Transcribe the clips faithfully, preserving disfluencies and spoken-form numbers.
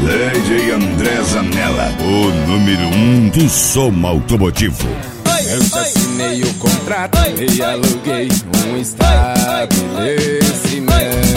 D J André Zanella, o número um do som automotivo. Eu já assinei o contrato e aluguei um estabelecimento.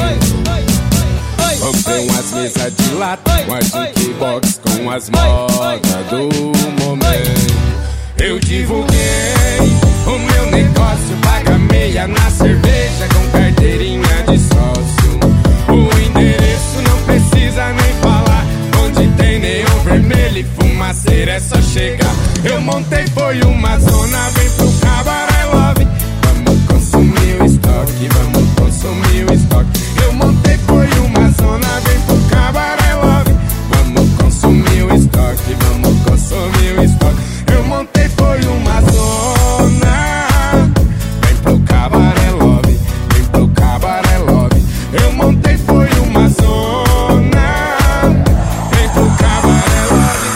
Comprei umas mesas de lata, uma jukebox com as modas do momento. Eu divulguei o meu negócio, paga meia na cerveja com carteirinha de sócio. O endereço não precisa nem falar, onde tem neon vermelho e fumaceira é só chegar. Eu montei foi uma zona, vem pro Cabaré Love. Vamos consumir o estoque, vamos consumir o estoque. Eu montei foi uma zona, vem pro Cabaré Love. Vamos consumir o estoque, vamos consumir o estoque. Eu montei foi uma zona, vem pro Cabaré Love, vem pro Cabaré Love. Eu montei foi uma zona, vem pro Cabaré Love.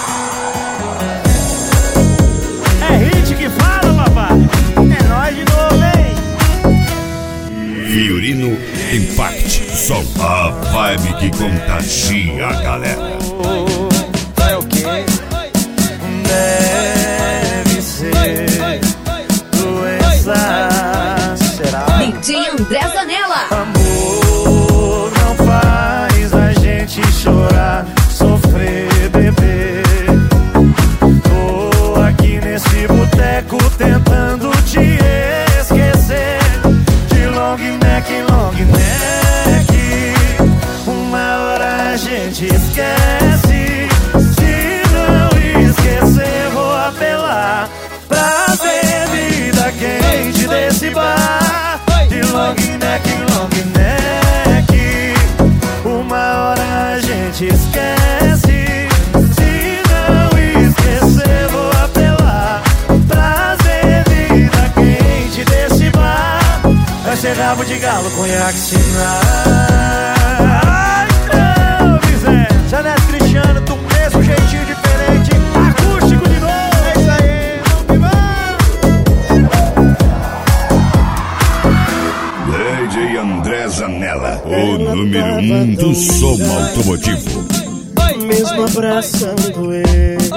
É hit que fala, papai. É nóis de novo, hein? Fiorino Impact, som, a vibe que contagia a galera. É o quê? Deve ser doença, será? D J André Zanella. Amor não faz a gente chorar, sofrer, beber. Tô aqui nesse boteco tentando te esquecer. De long neck em long neck, uma hora a gente esquece. Se não esquecer, vou apelar pra bebida quente desse bar. De long neck em long neck, uma hora a gente esquece. Se não esquecer, vou apelar pra bebida quente desse bar. Vai ser rabo de galo, conhaque, sinal. Ai, não, Zé, Janete Cristiano, do mesmo jeitinho diferente, acústico de novo. É isso aí, vamos que vamos. D J André Zanella, o número um do som automotivo. Mesmo abraçando ele,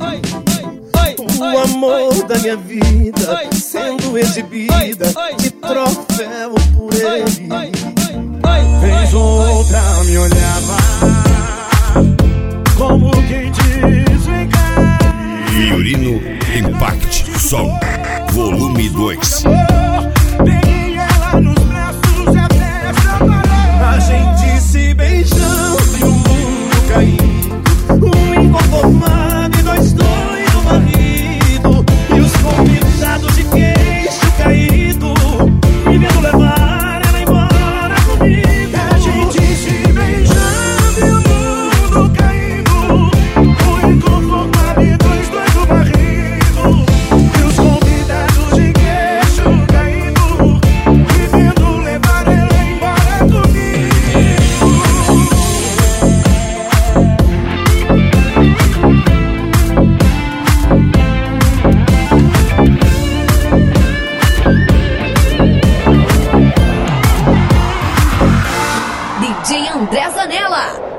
o amor da minha vida sendo exibida de troféu por ele. Vez outra me olhava como quem diz vem cá. Fiorino Impact, som, volume dois. Peguei ela nos braços e até essa parou. A gente se beijando e o mundo caindo, um inconformado e dois doidos marido, e os convidados de queixo caído, me vendo levar ela embora comigo. A gente se beijando e o mundo caindo, um inconformado e dois doidos barrido, e os convidados de queixo caído, me vendo levar ela embora comigo. D J André Zanella.